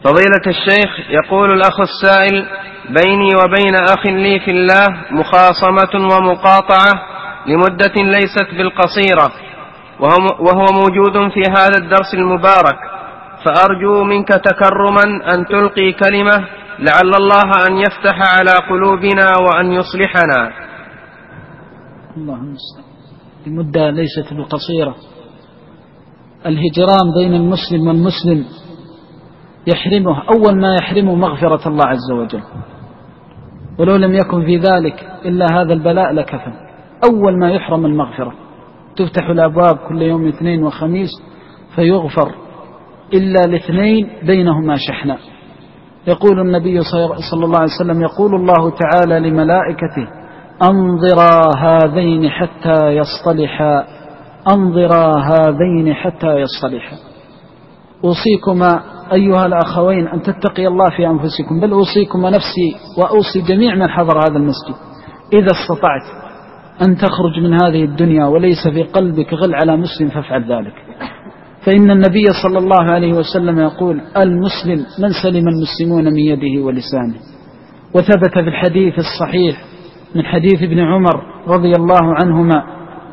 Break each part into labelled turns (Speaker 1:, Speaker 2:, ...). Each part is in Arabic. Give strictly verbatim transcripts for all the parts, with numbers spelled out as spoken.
Speaker 1: فضيلة الشيخ، يقول الأخ السائل: بيني وبين أخ لي في الله مخاصمة ومقاطعة لمدة ليست بالقصيرة، وهو موجود في هذا الدرس المبارك، فأرجو منك تكرما أن تلقي كلمة لعل الله أن يفتح على قلوبنا وأن يصلحنا.
Speaker 2: الله المستعان. لمدة ليست بالقصيرة. الهجران بين المسلم والمسلم يحرمه، أول ما يحرمه مغفرة الله عز وجل، ولو لم يكن في ذلك إلا هذا البلاء لكفى. أول ما يحرم المغفرة، تفتح الأبواب كل يوم اثنين وخميس فيغفر إلا الاثنين بينهما شحناء. يقول النبي صلى الله عليه وسلم: يقول الله تعالى لملائكته: أنظرا هذين حتى يصطلحا، أنظرا هذين حتى يصطلحا. أوصيكما أيها الأخوين أن تتقي الله في أنفسكم، بل أوصيكم نفسي وأوصي جميع من حضر هذا المسجد: إذا استطعت أن تخرج من هذه الدنيا وليس في قلبك غل على مسلم فافعل ذلك، فإن النبي صلى الله عليه وسلم يقول: المسلم من سلم المسلمون من يده ولسانه. وثبت في الحديث الصحيح من حديث ابن عمر رضي الله عنهما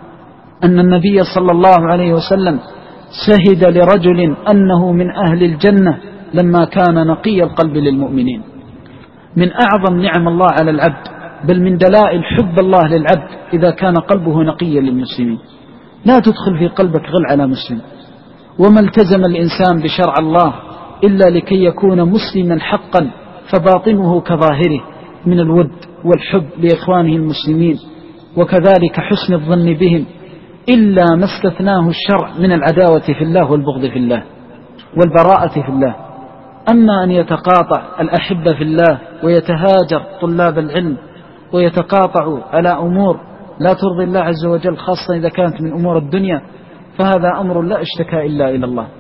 Speaker 2: أن النبي صلى الله عليه وسلم شهد لرجل أنه من أهل الجنة لما كان نقي القلب للمؤمنين. من أعظم نعم الله على العبد، بل من دلائل حب الله للعبد إذا كان قلبه نقيا للمسلمين. لا تدخل في قلبك غل على مسلم. وما التزم الإنسان بشرع الله إلا لكي يكون مسلما حقا، فباطنه كظاهره من الود والحب لإخوانه المسلمين، وكذلك حسن الظن بهم، إلا ما استثناه الشرع من العداوة في الله والبغض في الله والبراءة في الله. أما أن يتقاطع الأحبة في الله ويتهاجر طلاب العلم ويتقاطعوا على أمور لا ترضي الله عز وجل، خاصة إذا كانت من أمور الدنيا، فهذا أمر لا اشتكى إلا إلى الله.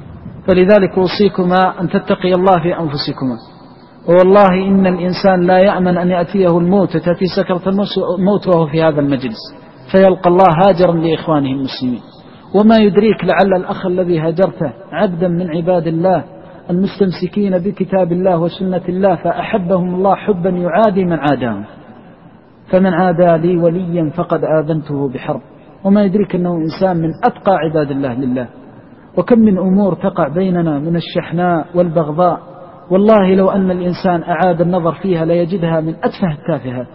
Speaker 2: فلذلك أوصيكما أن تتقي الله في أنفسكما. والله إن الإنسان لا يأمن أن يأتيه الموت، تأتي سكرة الموت وهو في هذا المجلس، فيلقى الله هاجرا لإخوانه المسلمين. وما يدريك لعل الأخ الذي هاجرته عبدا من عباد الله المستمسكين بكتاب الله وسنة الله، فأحبهم الله حبا يعادي من عاداهم، فمن عادى لي وليا فقد آذنته بحرب. وما يدريك أنه إنسان من أتقى عباد الله لله. وكم من أمور تقع بيننا من الشحناء والبغضاء، والله لو أن الإنسان أعاد النظر فيها ليجدها من أتفه التافهات،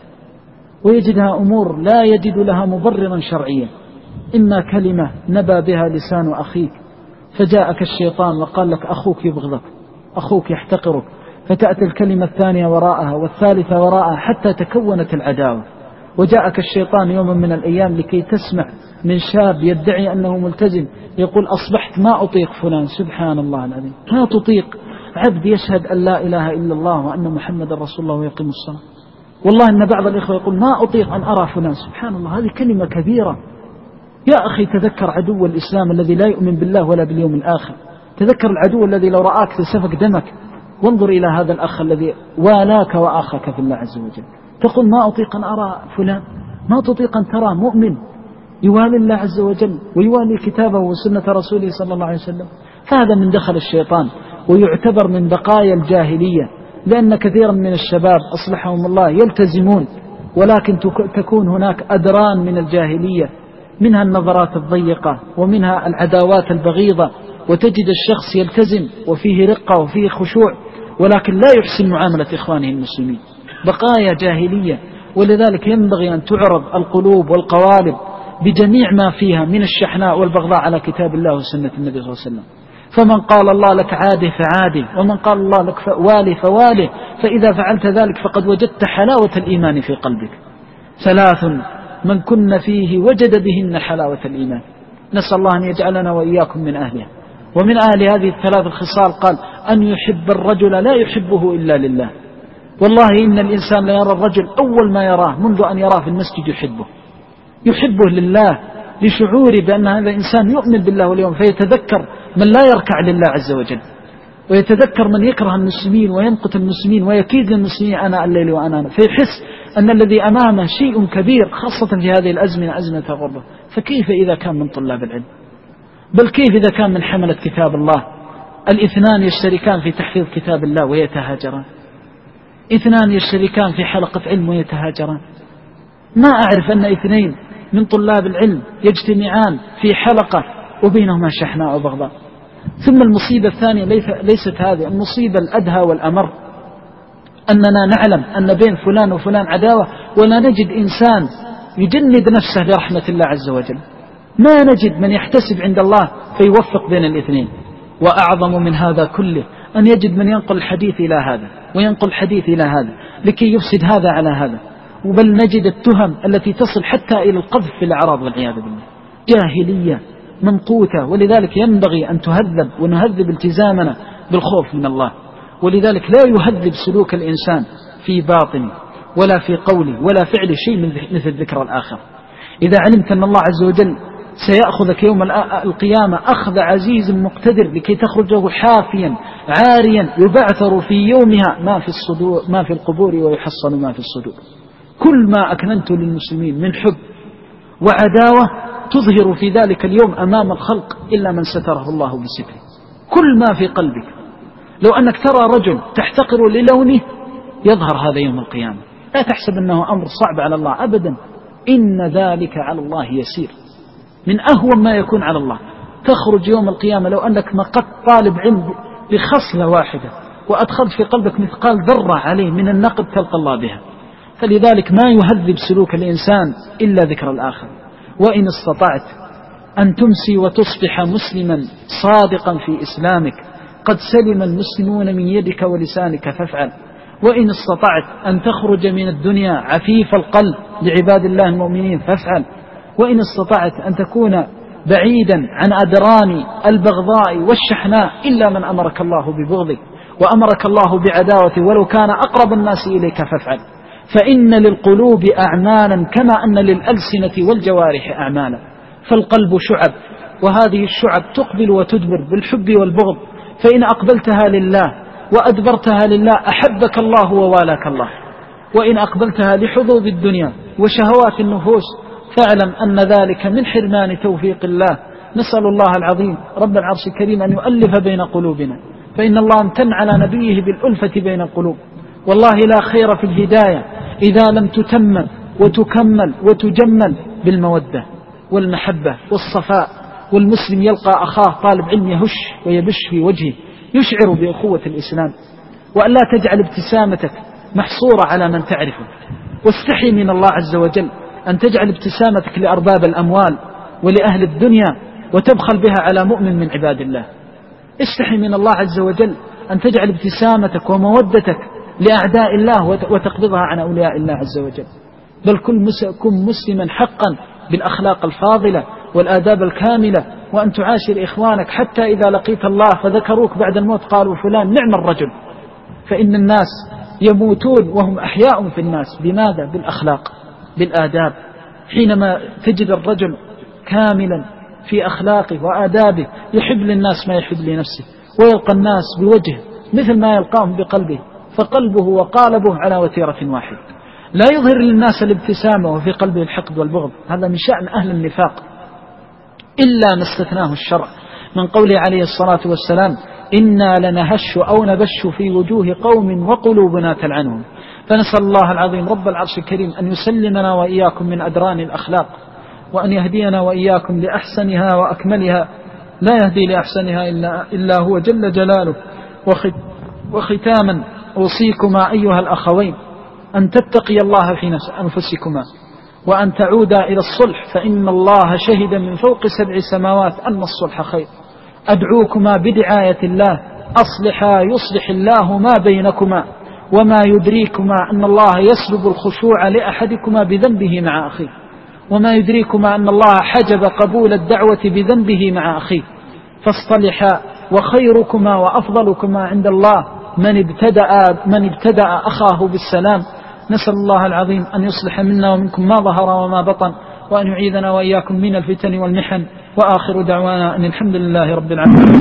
Speaker 2: ويجدها أمور لا يجد لها مبررا شرعيا. إما كلمة نبى بها لسان أخيك فجاءك الشيطان وقال لك أخوك يبغضك، أخوك يحتقرك، فتأتي الكلمة الثانية وراءها والثالثة وراءها حتى تكونت العداوة. وجاءك الشيطان يوم من الأيام لكي تسمع من شاب يدعي أنه ملتزم يقول: أصبحت ما أطيق فلان. سبحان الله العظيم، لا تطيق عبد يشهد أن لا إله إلا الله وأن محمد رسول الله ويقيم الصلاة. والله إن بعض الإخوة يقول: ما أطيق أن أرى فلان. سبحان الله، هذه كلمة كبيرة. يا أخي تذكر عدو الإسلام الذي لا يؤمن بالله ولا باليوم الآخر، تذكر العدو الذي لو رآك تسفك دمك، وانظر إلى هذا الأخ الذي والاك وآخك في الله عز وجل، تقول: ما أطيق أن أرى فلان. ما تطيق أن ترى مؤمن يوالي الله عز وجل ويوالي كتابه وسنة رسوله صلى الله عليه وسلم. فهذا من دخل الشيطان، ويعتبر من بقايا الجاهلية، لأن كثيرا من الشباب أصلحهم الله يلتزمون، ولكن تكون هناك أدران من الجاهلية، منها النظرات الضيقة ومنها العداوات البغيضة، وتجد الشخص يلتزم وفيه رقة وفيه خشوع، ولكن لا يحسن معاملة إخوانه المسلمين. بقايا جاهلية. ولذلك ينبغي أن تعرض القلوب والقوالب بجميع ما فيها من الشحناء والبغضاء على كتاب الله وسنة النبي صلى الله عليه وسلم. فمن قال الله لك عاده فعاده، ومن قال الله لك والي فواله، فإذا فعلت ذلك فقد وجدت حلاوة الإيمان في قلبك. ثلاث من كن فيه وجد بهن حلاوة الإيمان. نسأل الله أن يجعلنا وإياكم من أهلها. ومن أهل هذه الثلاث الخصال قال: أن يحب الرجل لا يحبه إلا لله. والله إن الإنسان لا يرى الرجل أول ما يراه منذ أن يراه في المسجد يحبه، يحبه لله، لشعوره بأن هذا إنسان يؤمن بالله واليوم، فيتذكر من لا يركع لله عز وجل، ويتذكر من يكره المسلمين وينقت المسلمين ويكيد للمسلمين أنا الليل وأنا أنا، فيحس أن الذي أمامه شيء كبير، خاصة في هذه الأزمنة، أزمة الغربة. فكيف إذا كان من طلاب العلم؟ بل كيف إذا كان من حملة كتاب الله الاثنان يشتركان في تحفيظ كتاب الله ويتهاجران، اثنان يشتركان في حلقة علم ويتهاجران. ما أعرف أن اثنين من طلاب العلم يجتمعان في حلقة وبينهما شحناء وبغضاء. ثم المصيبة الثانية ليست هذه، المصيبة الأدهى والأمر أننا نعلم أن بين فلان وفلان عداوة ولا نجد إنسان يجند نفسه لرحمة الله عز وجل، ما نجد من يحتسب عند الله فيوفق بين الاثنين. وأعظم من هذا كله أن يجد من ينقل الحديث إلى هذا وينقل الحديث إلى هذا لكي يفسد هذا على هذا، وبل نجد التهم التي تصل حتى إلى القذف في الأعراض والعياذ بالله. جاهلية ممقوتة، ولذلك ينبغي أن تهذب ونهذب التزامنا بالخوف من الله. ولذلك لا يهذب سلوك الإنسان في باطنه ولا في قوله ولا فعل شيء مثل ذكر الآخر. إذا علمت أن الله عز وجل سيأخذك يوم القيامة أخذ عزيز مقتدر لكي تخرجه حافيا عاريا يبعثر في يومها ما في الصدور ما في القبور ويحصل ما في الصدور. كل ما أكننت للمسلمين من حب وعداوة تظهر في ذلك اليوم أمام الخلق إلا من ستره الله بستره. كل ما في قلبك، لو أنك ترى رجل تحتقر للونه يظهر هذا يوم القيامة. لا تحسب أنه أمر صعب على الله أبدا، إن ذلك على الله يسير، من أهون ما يكون على الله. تخرج يوم القيامة لو أنك مقت طالب علم بخصلة واحدة وأدخلت في قلبك مثقال ذرة عليه من النقد تلقى الله بها. فلذلك ما يهذب سلوك الإنسان إلا ذكر الآخر. وإن استطعت أن تمسي وتصبح مسلما صادقا في إسلامك قد سلم المسلمون من يدك ولسانك فافعل. وإن استطعت أن تخرج من الدنيا عفيف القلب لعباد الله المؤمنين فافعل. وإن استطعت أن تكون بعيدا عن أدران البغضاء والشحناء إلا من أمرك الله ببغضه وأمرك الله بعداوته ولو كان أقرب الناس إليك فافعل. فإن للقلوب أعمالا كما أن للألسنة والجوارح أعمالا. فالقلب شعب، وهذه الشعب تقبل وتدبر بالحب والبغض، فإن أقبلتها لله وأدبرتها لله أحبك الله ووالاك الله، وإن أقبلتها لحظوظ الدنيا وشهوات النفوس فاعلم أن ذلك من حرمان توفيق الله. نسأل الله العظيم رب العرش الكريم أن يؤلف بين قلوبنا، فإن الله امتن على نبيه بالألفة بين القلوب. والله لا خير في الهداية إذا لم تتمم وتكمل وتجمل بالمودة والمحبة والصفاء. والمسلم يلقى أخاه طالب علم يهش ويبش في وجهه يشعر بأخوة الإسلام. وأن لا تجعل ابتسامتك محصورة على من تعرفه، واستحي من الله عز وجل أن تجعل ابتسامتك لأرباب الأموال ولأهل الدنيا وتبخل بها على مؤمن من عباد الله. استحي من الله عز وجل أن تجعل ابتسامتك ومودتك لأعداء الله وتقبضها عن أولياء الله عز وجل. بل كن مسلما حقا بالأخلاق الفاضلة والآداب الكاملة، وأن تعاشر إخوانك حتى إذا لقيت الله فذكروك بعد الموت قالوا فلان نعم الرجل. فإن الناس يموتون وهم أحياء في الناس. بماذا؟ بالأخلاق بالآداب. حينما تجد الرجل كاملا في أخلاقه وآدابه يحب للناس ما يحب لنفسه، ويلقى الناس بوجه مثل ما يلقاهم بقلبه، فقلبه وقالبه على وتيرة واحد. لا يظهر للناس الابتسامة وفي قلبه الحقد والبغض، هذا من شأن أهل النفاق إلا ما استثناه الشرع من قوله عليه الصلاة والسلام إنا لنهش أو نبش في وجوه قوم وقلوبنا تلعنهم. فنسأل الله العظيم رب العرش الكريم أن يسلمنا وإياكم من أدران الأخلاق، وأن يهدينا وإياكم لأحسنها وأكملها، لا يهدي لأحسنها إلا, إلا هو جل جلاله. وختاما أوصيكما أيها الأخوين أن تتقي الله في أنفسكما وأن تعودا إلى الصلح، فإن الله شهد من فوق سبع سماوات أن الصلح خير. أدعوكما بدعاية الله أصلحا يصلح الله ما بينكما، وما يدريكما أن الله يسلب الخشوع لأحدكما بذنبه مع أخيه، وما يدريكما أن الله حجب قبول الدعوة بذنبه مع أخيه، فاصطلحا. وخيركما وأفضلكما عند الله من ابتدأ, من ابتدأ أخاه بالسلام. نسأل الله العظيم أن يصلح منا ومنكم ما ظهر وما بطن، وأن يعيذنا وإياكم من الفتن والمحن. وآخر دعوانا أن الحمد لله رب العالمين.